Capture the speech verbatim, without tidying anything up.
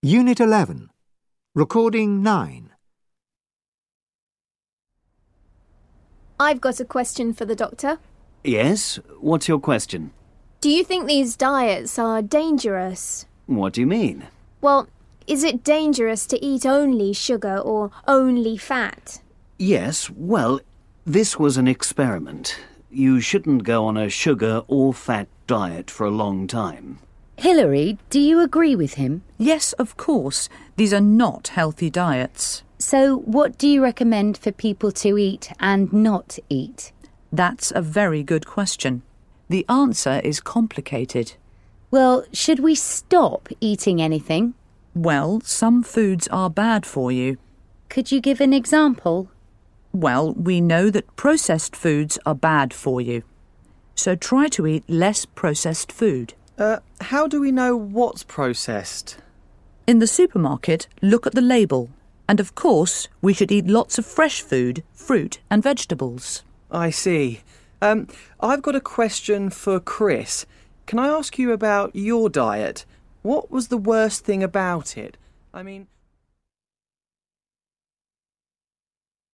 Unit eleven. Recording nine. I've got a question for the doctor. Yes? What's your question? Do you think these diets are dangerous? What do you mean? Well, is it dangerous to eat only sugar or only fat? Yes, well, this was an experiment. You shouldn't go on a sugar or fat diet for a long time. Hilary, do you agree with him? Yes, of course. These are not healthy diets. So what do you recommend for people to eat and not eat? That's a very good question. The answer is complicated. Well, should we stop eating anything? Well, some foods are bad for you. Could you give an example? Well, we know that processed foods are bad for you. So try to eat less processed food. Uh, how do we know what's processed? In the supermarket, look at the label. And of course, we should eat lots of fresh food, fruit and vegetables. I see. Um, I've got a question for Chris. Can I ask you about your diet? What was the worst thing about it? I mean...